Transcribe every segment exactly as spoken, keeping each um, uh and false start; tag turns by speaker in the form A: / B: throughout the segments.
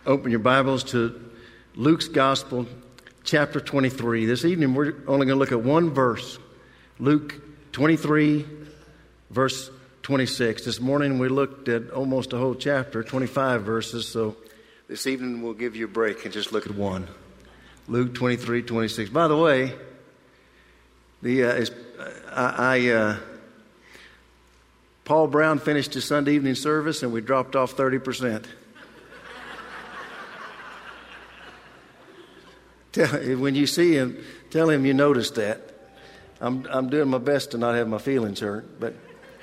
A: open your Bibles to Luke's Gospel, chapter twenty-three. This evening we're only going to look at one verse, Luke twenty-three, verse twenty-six. This morning we looked at almost a whole chapter, twenty-five verses, so this evening we'll give you a break and just look at one. Luke twenty-three, twenty-six. By the way, the uh, is, I... I uh, Paul Brown finished his Sunday evening service and we dropped off thirty percent. Tell, when you see him, tell him you noticed that. I'm, I'm doing my best to not have my feelings hurt. But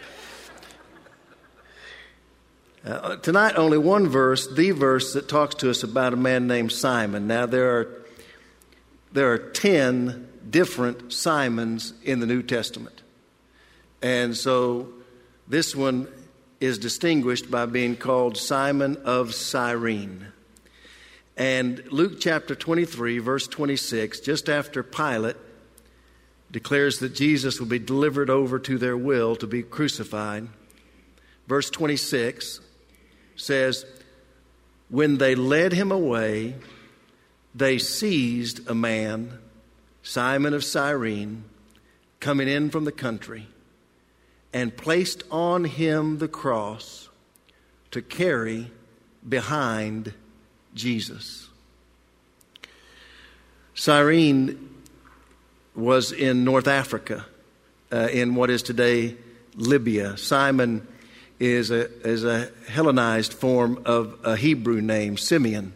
A: uh, tonight, only one verse, the verse that talks to us about a man named Simon. Now, there are, there are ten different Simons in the New Testament. And so this one is distinguished by being called Simon of Cyrene. And Luke chapter twenty-three, verse twenty-six, just after Pilate declares that Jesus will be delivered over to their will to be crucified, verse twenty-six says, when they led him away, they seized a man, Simon of Cyrene, coming in from the country, and placed on him the cross to carry behind Jesus. Cyrene was in North Africa, uh, in what is today Libya. Simon is a, is a Hellenized form of a Hebrew name, Simeon,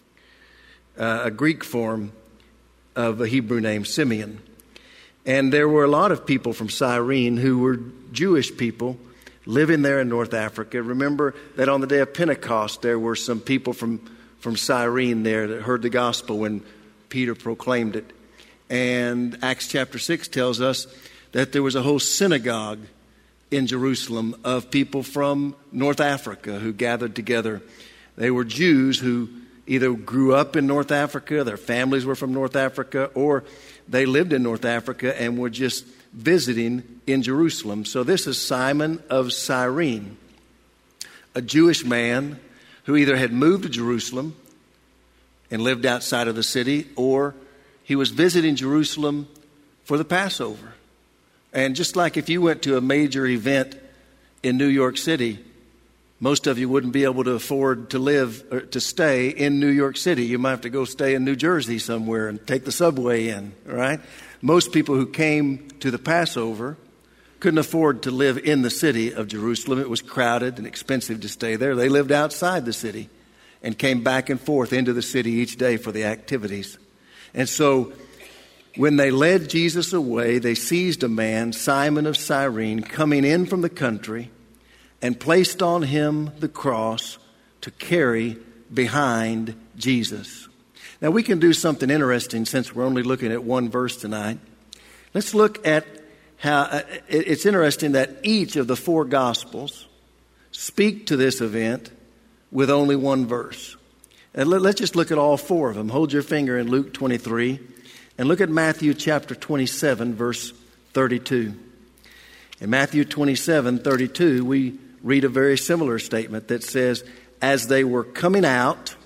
A: uh, a Greek form of a Hebrew name, Simeon. And there were a lot of people from Cyrene who were Jewish people living there in North Africa. Remember that on the day of Pentecost, there were some people from, from Cyrene there that heard the gospel when Peter proclaimed it. And Acts chapter six tells us that there was a whole synagogue in Jerusalem of people from North Africa who gathered together. They were Jews who either grew up in North Africa, their families were from North Africa, or they lived in North Africa and were just visiting in Jerusalem. So this is Simon of Cyrene, a Jewish man who either had moved to Jerusalem and lived outside of the city, or he was visiting Jerusalem for the Passover. And just like if you went to a major event in New York City, most of you wouldn't be able to afford to live or to stay in New York City. You might have to go stay in New Jersey somewhere and take the subway in, right? Most people who came to the Passover couldn't afford to live in the city of Jerusalem. It was crowded and expensive to stay there. They lived outside the city and came back and forth into the city each day for the activities. And so when they led Jesus away, they seized a man, Simon of Cyrene, coming in from the country, and placed on him the cross to carry behind Jesus. Now, we can do something interesting since we're only looking at one verse tonight. Let's look at how uh, it's interesting that each of the four Gospels speak to this event with only one verse. And let, let's just look at all four of them. Hold your finger in Luke twenty-three and look at Matthew chapter twenty-seven, verse thirty-two. In Matthew twenty-seven, thirty-two, we read a very similar statement that says, as they were coming out,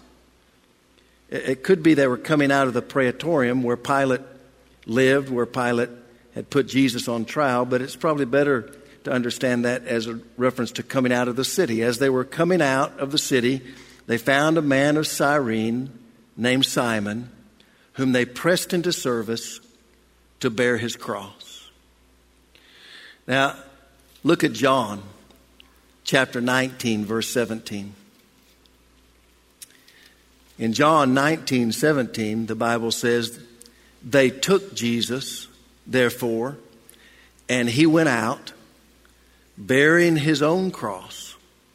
A: it could be they were coming out of the praetorium where Pilate lived, where Pilate had put Jesus on trial, but it's probably better to understand that as a reference to coming out of the city. As they were coming out of the city, they found a man of Cyrene named Simon, whom they pressed into service to bear his cross. Now, look at John chapter nineteen, verse seventeen. In John nineteen, seventeen, the Bible says, they took Jesus, therefore, and he went out, bearing his own cross,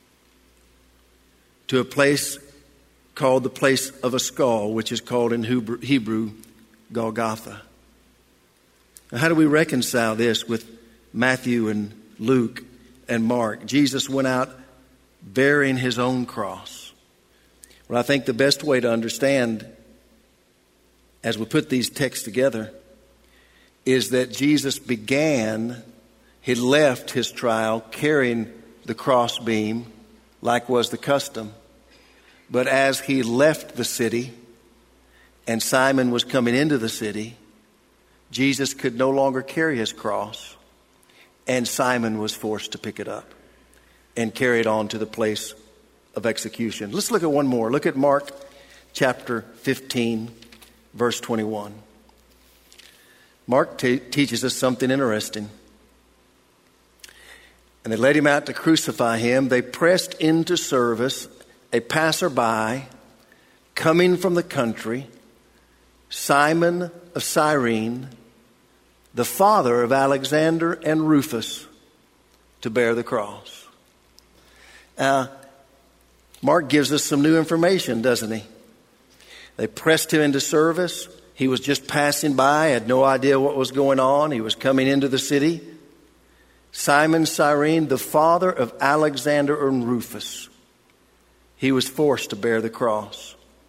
A: to a place called the place of a skull, which is called in Hebrew, Hebrew Golgotha. Now, how do we reconcile this with Matthew and Luke and Mark? Jesus went out bearing his own cross. Well, I think the best way to understand as we put these texts together is that Jesus began, he left his trial carrying the crossbeam like was the custom. But as he left the city and Simon was coming into the city, Jesus could no longer carry his cross, and Simon was forced to pick it up and carry it on to the place of execution. Let's look at one more. Look at Mark chapter fifteen, verse twenty-one. Mark t- teaches us something interesting. And they led him out to crucify him. They pressed into service a passerby coming from the country, Simon of Cyrene, the father of Alexander and Rufus, to bear the cross. Uh, Mark gives us some new information, doesn't he? They pressed him into service. He was just passing by, had no idea what was going on. He was coming into the city. Simon Cyrene, the father of Alexander and Rufus. He was forced to bear the cross.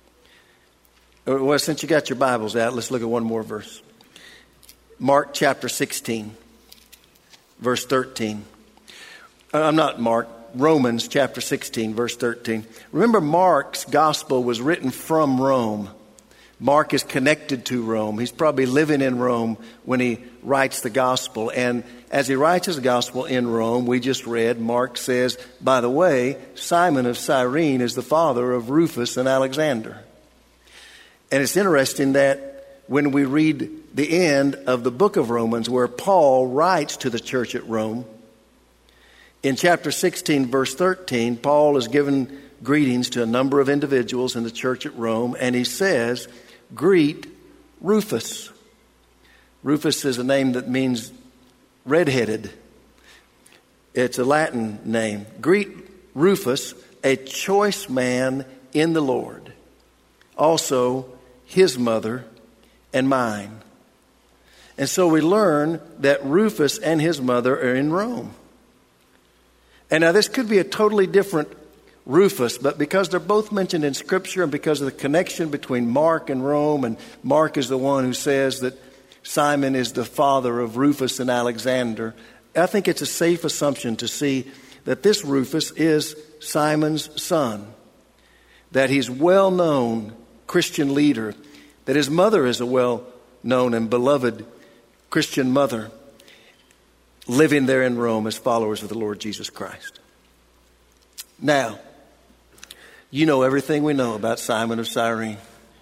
A: Well, since you got your Bibles out, let's look at one more verse. Mark chapter sixteen, verse thirteen. I'm not Mark, Romans chapter sixteen, verse thirteen. Remember, Mark's gospel was written from Rome. Mark is connected to Rome. He's probably living in Rome when he writes the gospel. And as he writes his gospel in Rome, we just read, Mark says, by the way, Simon of Cyrene is the father of Rufus and Alexander. And it's interesting that when we read the end of the book of Romans, where Paul writes to the church at Rome, in chapter sixteen, verse thirteen, Paul is given greetings to a number of individuals in the church at Rome, and he says, greet Rufus. Rufus is a name that means redheaded. It's a Latin name. Greet Rufus, a choice man in the Lord. Also, his mother and mine. And so we learn that Rufus and his mother are in Rome. And now this could be a totally different Rufus, but because they're both mentioned in Scripture and because of the connection between Mark and Rome, and Mark is the one who says that Simon is the father of Rufus and Alexander, I think it's a safe assumption to see that this Rufus is Simon's son, that he's well-known Christian leader, that his mother is a well-known and beloved Christian mother, living there in Rome as followers of the Lord Jesus Christ. Now, you know everything we know about Simon of Cyrene.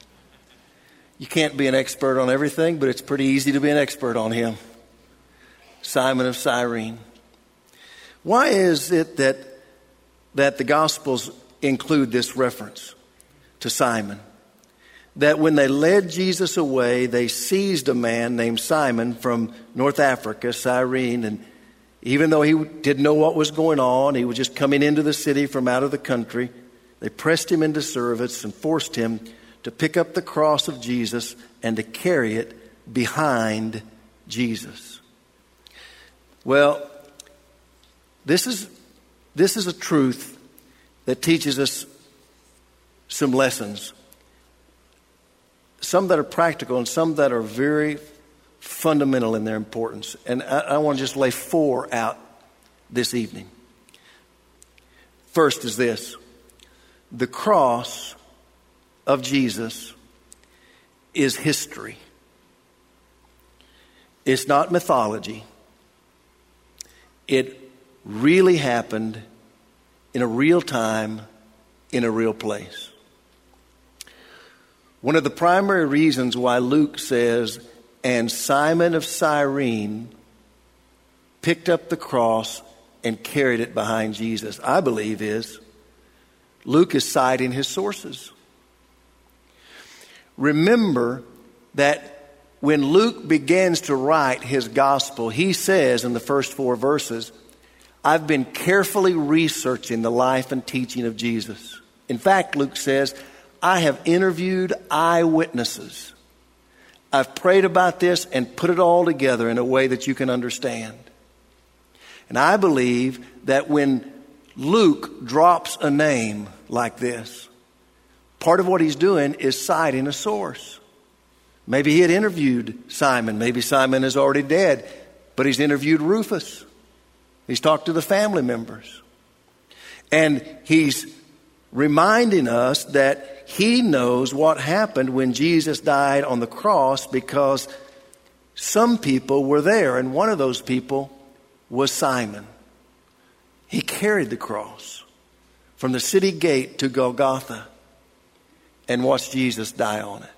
A: You can't be an expert on everything, but it's pretty easy to be an expert on him. Simon of Cyrene. Why is it that, that the Gospels include this reference to Simon? That when they led Jesus away, they seized a man named Simon from North Africa, Cyrene, and even though he didn't know what was going on, he was just coming into the city from out of the country, they pressed him into service and forced him to pick up the cross of Jesus and to carry it behind Jesus. Well, this is, this is a truth that teaches us some lessons. Some that are practical and some that are very fundamental in their importance. And I, I want to just lay four out this evening. First is this. The cross of Jesus is history. It's not mythology. It really happened in a real time, in a real place. One of the primary reasons why Luke says, and Simon of Cyrene picked up the cross and carried it behind Jesus, I believe is, Luke is citing his sources. Remember that when Luke begins to write his gospel, he says in the first four verses, I've been carefully researching the life and teaching of Jesus. In fact, Luke says, I have interviewed eyewitnesses. I've prayed about this and put it all together in a way that you can understand. And I believe that when Luke drops a name like this, part of what he's doing is citing a source. Maybe he had interviewed Simon. Maybe Simon is already dead, but he's interviewed Rufus. He's talked to the family members. And he's reminding us that he knows what happened when Jesus died on the cross, because some people were there, and one of those people was Simon. He carried the cross from the city gate to Golgotha and watched Jesus die on it.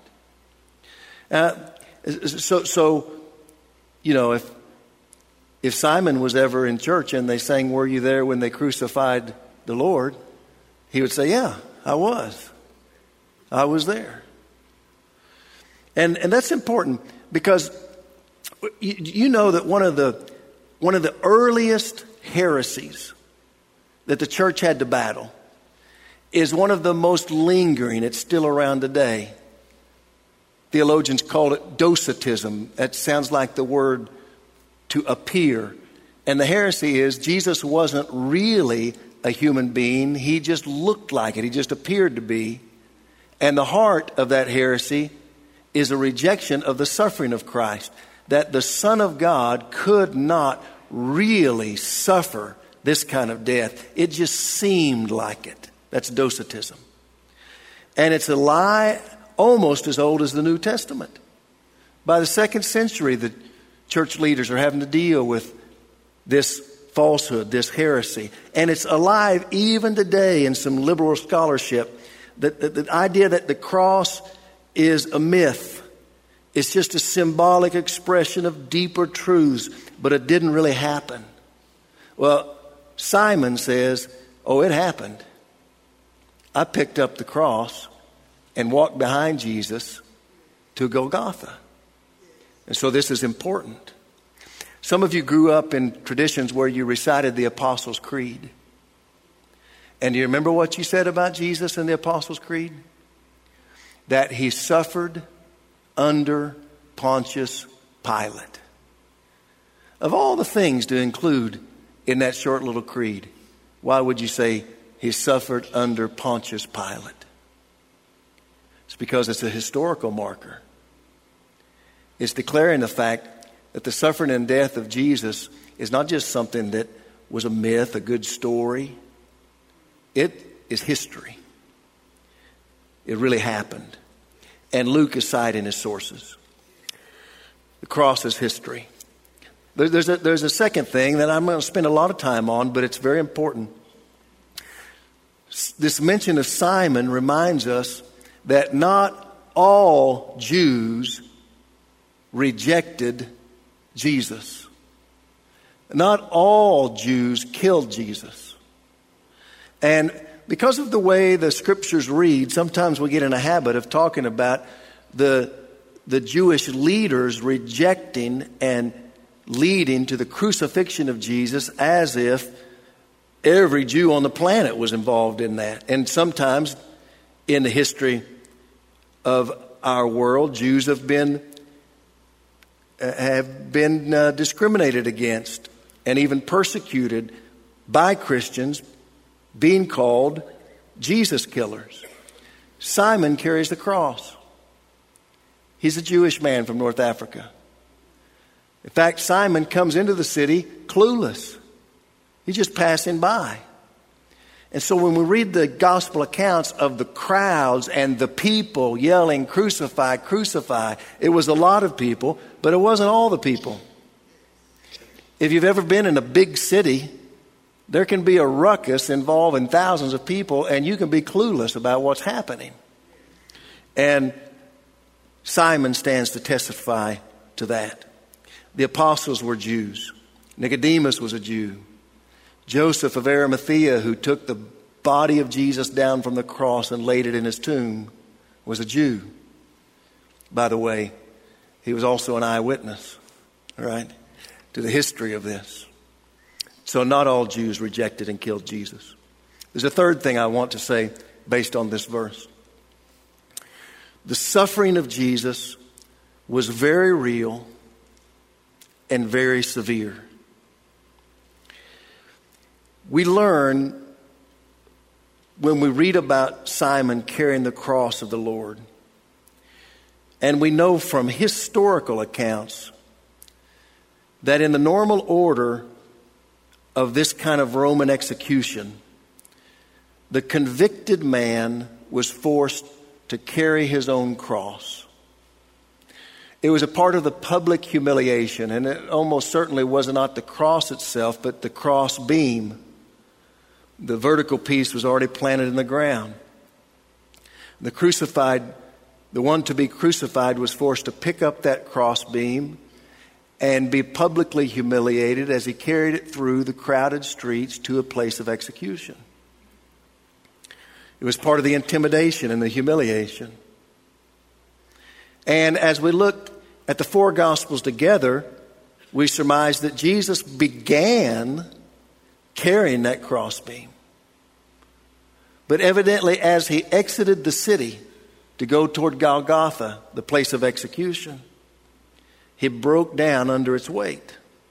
A: Uh, so, so, you know, if if Simon was ever in church and they sang, "Were you there when they crucified the Lord?" he would say, "Yeah, I was. I was there." And and that's important, because you, you know that one of the one of the earliest heresies that the church had to battle is one of the most lingering. It's still around today. Theologians call it docetism. That sounds like the word to appear. And the heresy is Jesus wasn't really a human being. He just looked like it. He just appeared to be. And the heart of that heresy is a rejection of the suffering of Christ, that the Son of God could not really suffer this kind of death. It just seemed like it. That's docetism. And it's a lie almost as old as the New Testament. By the second century, the church leaders are having to deal with this falsehood, this heresy. And it's alive even today in some liberal scholarship. That the, the idea that the cross is a myth. It's just a symbolic expression of deeper truths, but it didn't really happen. Well, Simon says, "Oh, it happened. I picked up the cross and walked behind Jesus to Golgotha." And so this is important. Some of you grew up in traditions where you recited the Apostles' Creed. And do you remember what you said about Jesus in the Apostles' Creed? That he suffered under Pontius Pilate. Of all the things to include in that short little creed, why would you say he suffered under Pontius Pilate? It's because it's a historical marker. It's declaring the fact that the suffering and death of Jesus is not just something that was a myth, a good story. It is history. It really happened. And Luke is citing his sources. The cross is history. There's a, there's a second thing that I'm going to spend a lot of time on, but it's very important. This mention of Simon reminds us that not all Jews rejected Jesus. Not all Jews killed Jesus. And because of the way the scriptures read, sometimes we get in a habit of talking about the, the Jewish leaders rejecting and leading to the crucifixion of Jesus as if every Jew on the planet was involved in that. And sometimes in the history of our world, Jews have been uh, have been uh, discriminated against and even persecuted by Christians, being called Jesus killers. Simon carries the cross. He's a Jewish man from North Africa. In fact, Simon comes into the city clueless. He's just passing by. And so when we read the gospel accounts of the crowds and the people yelling, "Crucify, crucify," it was a lot of people, but it wasn't all the people. If you've ever been in a big city, there can be a ruckus involving thousands of people, and you can be clueless about what's happening. And Simon stands to testify to that. The apostles were Jews. Nicodemus was a Jew. Joseph of Arimathea, who took the body of Jesus down from the cross and laid it in his tomb, was a Jew. By the way, he was also an eyewitness, right, to the history of this. So not all Jews rejected and killed Jesus. There's a third thing I want to say based on this verse. The suffering of Jesus was very real and very severe. We learn when we read about Simon carrying the cross of the Lord, and we know from historical accounts that in the normal order of this kind of Roman execution, the convicted man was forced to carry his own cross. It was a part of the public humiliation, and it almost certainly was not the cross itself, but the cross beam. The vertical piece was already planted in the ground. The crucified, the one to be crucified was forced to pick up that cross beam and be publicly humiliated as he carried it through the crowded streets to a place of execution. It was part of the intimidation and the humiliation. And as we look at the four Gospels together, we surmise that Jesus began carrying that crossbeam. But evidently, as he exited the city to go toward Golgotha, the place of execution, he broke down under its weight.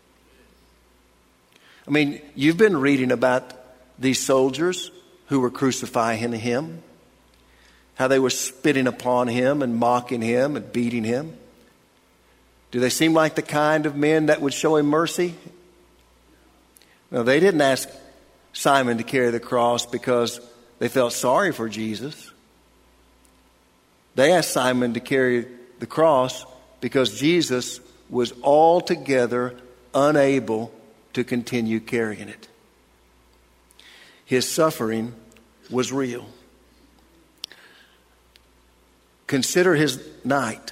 A: I mean, you've been reading about these soldiers who were crucifying him, how they were spitting upon him and mocking him and beating him. Do they seem like the kind of men that would show him mercy? No, they didn't ask Simon to carry the cross because they felt sorry for Jesus. They asked Simon to carry the cross because Jesus was altogether unable to continue carrying it. His suffering was real. Consider his night.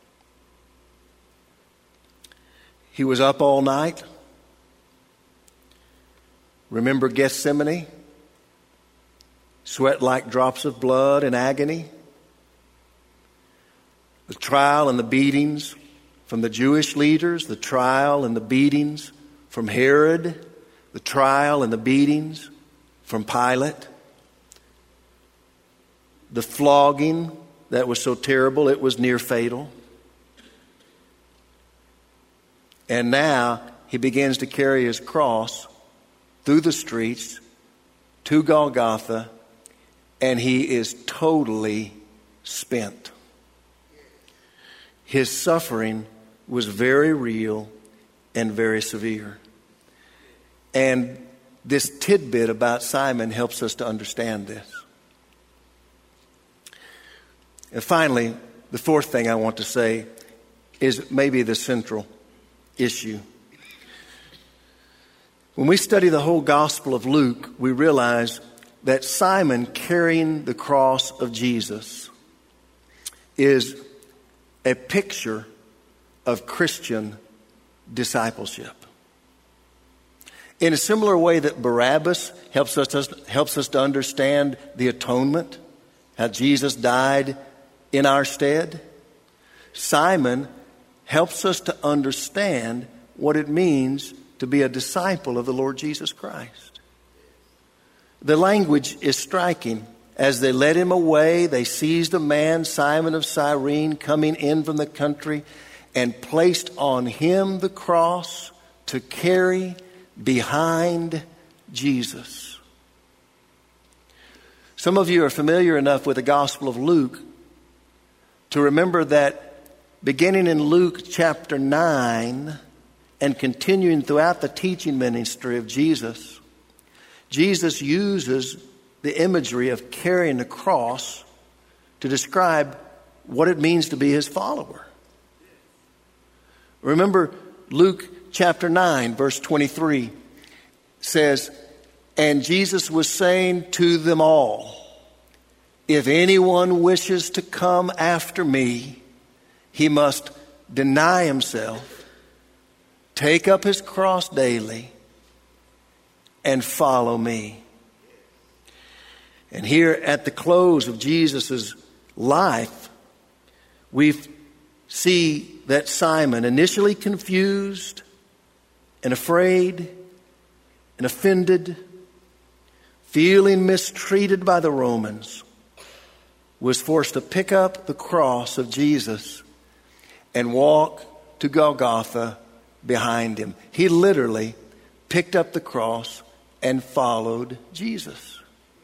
A: He was up all night. Remember Gethsemane? Sweat like drops of blood in agony. The trial and the beatings from the Jewish leaders, the trial and the beatings from Herod, the trial and the beatings from Pilate, the flogging that was so terrible it was near fatal. And now he begins to carry his cross through the streets to Golgotha, and he is totally spent. His suffering was very real and very severe. And this tidbit about Simon helps us to understand this. And finally, the fourth thing I want to say is maybe the central issue. When we study the whole Gospel of Luke, we realize that Simon carrying the cross of Jesus is a picture of Christian discipleship. In a similar way that Barabbas helps us, helps us to understand the atonement, how Jesus died in our stead, Simon helps us to understand what it means to be a disciple of the Lord Jesus Christ. The language is striking. As they led him away, they seized a man, Simon of Cyrene, coming in from the country, and placed on him the cross to carry behind Jesus. Some of you are familiar enough with the Gospel of Luke to remember that beginning in Luke chapter nine and continuing throughout the teaching ministry of Jesus, Jesus uses the imagery of carrying the cross to describe what it means to be his follower. Remember Luke chapter nine, verse twenty-three says, "And Jesus was saying to them all, if anyone wishes to come after me, he must deny himself, take up his cross daily, and follow me." And here at the close of Jesus' life, we see that Simon, initially confused and afraid and offended, feeling mistreated by the Romans, was forced to pick up the cross of Jesus and walk to Golgotha behind him. He literally picked up the cross and followed Jesus.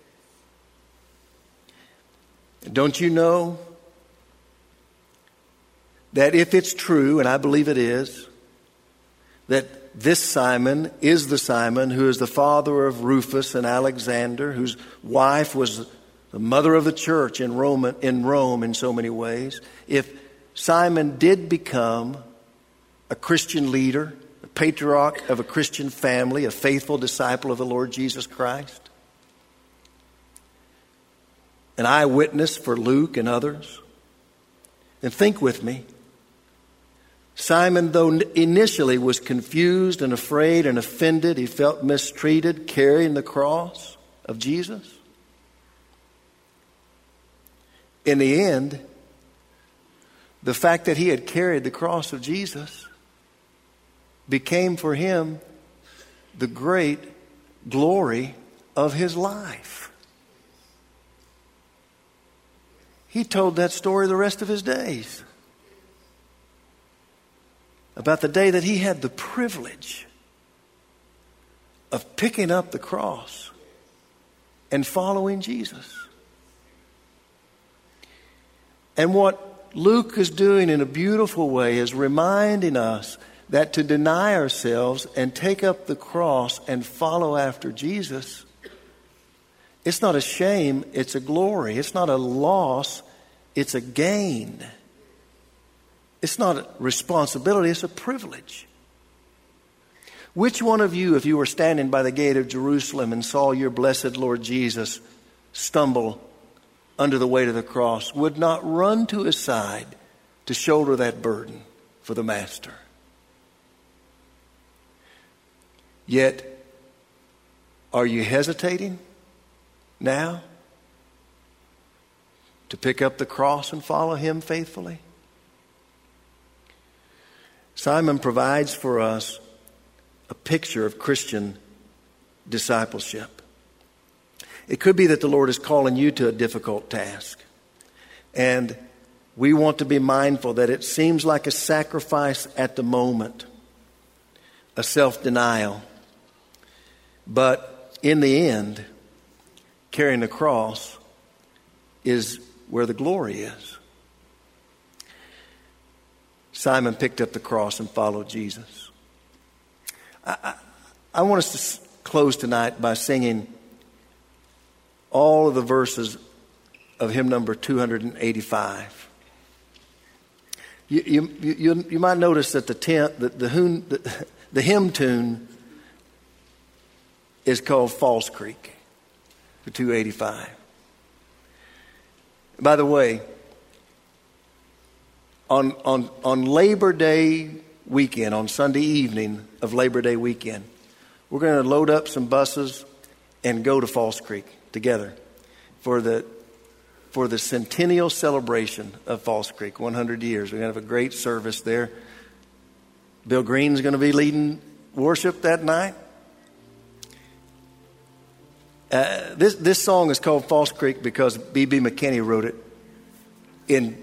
A: Don't you know that if it's true, and I believe it is, that this Simon is the Simon who is the father of Rufus and Alexander, whose wife was the mother of the church in Rome, in Rome in so many ways. If Simon did become a Christian leader, a patriarch of a Christian family, a faithful disciple of the Lord Jesus Christ, an eyewitness for Luke and others, then think with me. Simon, though initially was confused and afraid and offended, he felt mistreated carrying the cross of Jesus. In the end, the fact that he had carried the cross of Jesus became for him the great glory of his life. He told that story the rest of his days, about the day that he had the privilege of picking up the cross and following Jesus. And what Luke is doing in a beautiful way is reminding us that to deny ourselves and take up the cross and follow after Jesus, it's not a shame, it's a glory. It's not a loss, it's a gain. It's not a responsibility, it's a privilege. Which one of you, if you were standing by the gate of Jerusalem and saw your blessed Lord Jesus stumble under the weight of the cross, would not run to his side to shoulder that burden for the Master? Yet, are you hesitating now to pick up the cross and follow him faithfully? Simon provides for us a picture of Christian discipleship. It could be that the Lord is calling you to a difficult task. And we want to be mindful that it seems like a sacrifice at the moment, a self-denial. But in the end, carrying the cross is where the glory is. Simon picked up the cross and followed Jesus. I, I, I want us to close tonight by singing all of the verses of hymn number two hundred eighty-five. You, you, you, you might notice that the, ten, the, the, hymn, the, the hymn tune is called Falls Creek, the two eighty-five. By the way, On, on, on Labor Day weekend, on Sunday evening of Labor Day weekend, we're going to load up some buses and go to Falls Creek together for the, for the centennial celebration of Falls Creek, one hundred years. We're going to have a great service there. Bill Green's going to be leading worship that night. Uh, this, this song is called Falls Creek because B B McKinney wrote it in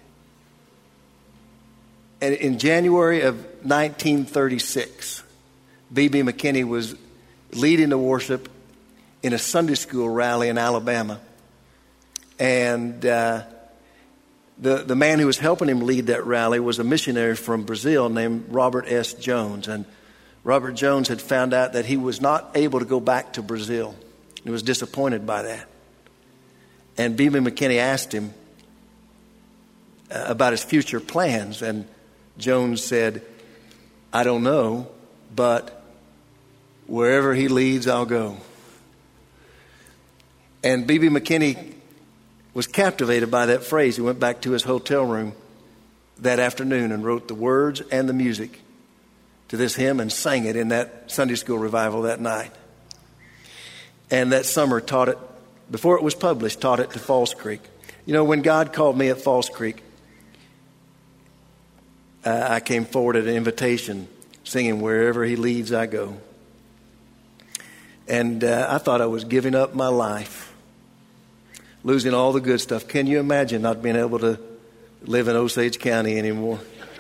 A: And in January of nineteen thirty-six, B B McKinney was leading the worship in a Sunday school rally in Alabama. And uh, the, the man who was helping him lead that rally was a missionary from Brazil named Robert S. Jones. And Robert Jones had found out that he was not able to go back to Brazil. He was disappointed by that. And B B McKinney asked him uh, about his future plans. And Jones said, I don't know, but wherever he leads, I'll go. And B B McKinney was captivated by that phrase. He went back to his hotel room that afternoon and wrote the words and the music to this hymn and sang it in that Sunday school revival that night. And that summer taught it, before it was published, taught it to Falls Creek. You know, when God called me at Falls Creek, uh, I came forward at an invitation singing Wherever He Leads, I Go. And uh, I thought I was giving up my life, losing all the good stuff. Can you imagine not being able to live in Osage County anymore?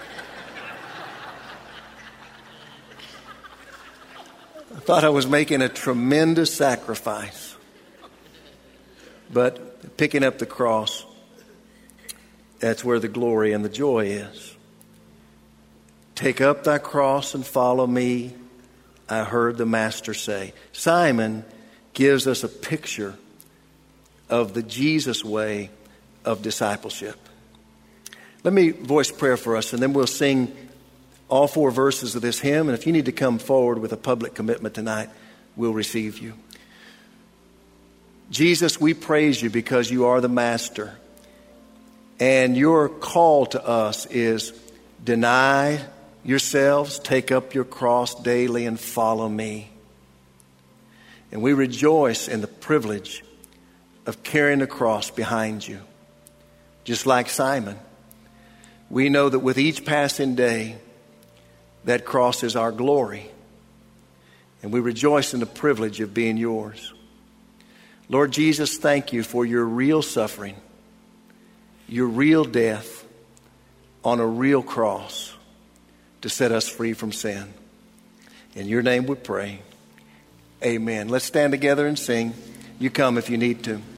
A: I thought I was making a tremendous sacrifice. But picking up the cross, that's where the glory and the joy is. Take up thy cross and follow me. I heard the Master say. Simon gives us a picture of the Jesus way of discipleship. Let me voice prayer for us, and then we'll sing all four verses of this hymn. And if you need to come forward with a public commitment tonight, we'll receive you. Jesus, we praise you because you are the Master. And your call to us is deny yourselves, take up your cross daily and follow me. And we rejoice in the privilege of carrying the cross behind you. Just like Simon, we know that with each passing day, that cross is our glory. And we rejoice in the privilege of being yours. Lord Jesus, thank you for your real suffering, your real death on a real cross to set us free from sin. In your name we pray. Amen. Let's stand together and sing. You come if you need to.